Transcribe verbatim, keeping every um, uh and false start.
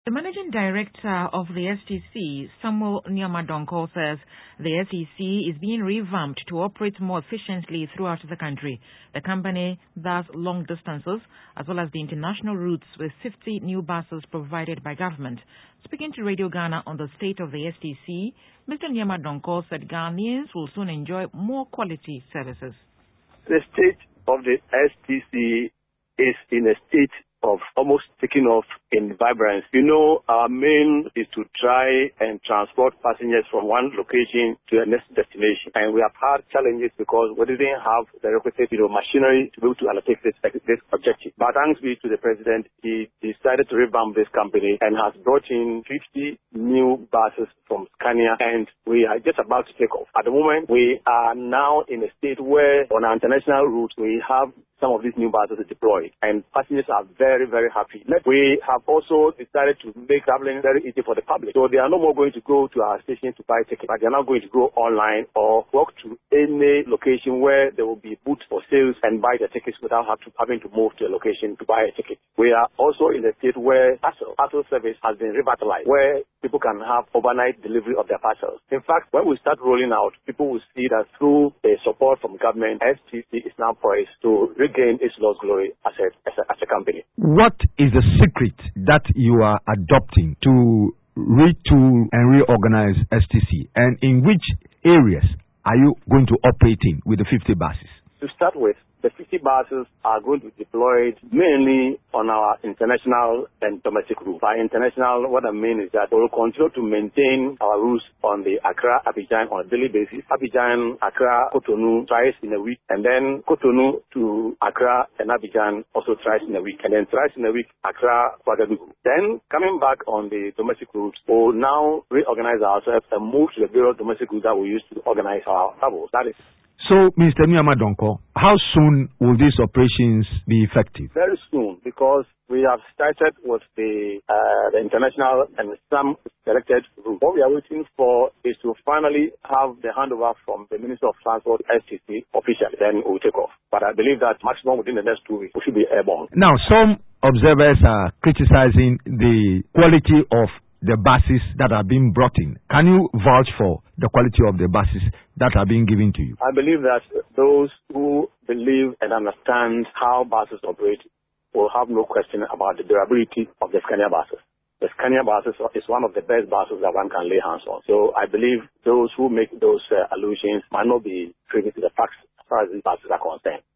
The managing director of the S T C, Samuel Nyama-Donkor, says the S T C is being revamped to operate more efficiently throughout the country. The company does long distances as well as the international routes with fifty new buses provided by government. Speaking to Radio Ghana on the state of the S T C, Mister Nyama-Donkor said Ghanaians will soon enjoy more quality services. The state of the S T C is in a state of almost taking off in vibrance. You know, our main is to try and transport passengers from one location to the next destination. And we have had challenges because we didn't have the requisite, you know, machinery to be able to allocate this, this objective. But thanks be to the president, he decided to revamp this company and has brought in fifty new buses from Scania, and we are just about to take off. At the moment, we are now in a state where on our international routes, we have some of these new buses deployed, and passengers are very, very happy. We have also decided to make traveling very easy for the public. So they are no more going to go to our station to buy tickets, but they are now going to go online or walk to any location where there will be booths for sales and buy the tickets without have to, having to move to a location to buy a ticket. We are also in a state where parcel, parcel service has been revitalized, where people can have overnight delivery of their parcels. In fact, when we start rolling out, people will see that through the support from government, S T C is now poised to regain its lost glory as a, as a, as a company. What is the secret that you are adopting to retool and reorganize S T C? And in which areas are you going to operate in with the fifty buses? To start with, the fifty buses are going to be deployed mainly on our international and domestic routes. By international, what I mean is that we will continue to maintain our routes on the Accra-Abidjan on a daily basis. Abidjan, Accra, Cotonou thrice in a week, and then Cotonou to Accra and Abidjan also thrice in a week, and then thrice in a week, Accra, Ouagadougou. Then coming back on the domestic routes, we will now reorganize ourselves and move to the various domestic routes that we used to organize our travels. That is. So, Mister Nyama-Donkor, how soon will these operations be effective? Very soon, because we have started with the, uh, the international and some selected routes. What we are waiting for is to finally have the handover from the Minister of Transport, S T C, officially. Then we'll take off. But I believe that maximum within the next two weeks, we should be airborne. Now, some observers are criticizing the quality of the buses that are being brought in. Can you vouch for the quality of the buses that are being given to you? I believe that those who believe and understand how buses operate will have no question about the durability of the Scania buses. The Scania buses is one of the best buses that one can lay hands on. So I believe those who make those uh, allusions might not be privy to the facts as far as these buses are concerned.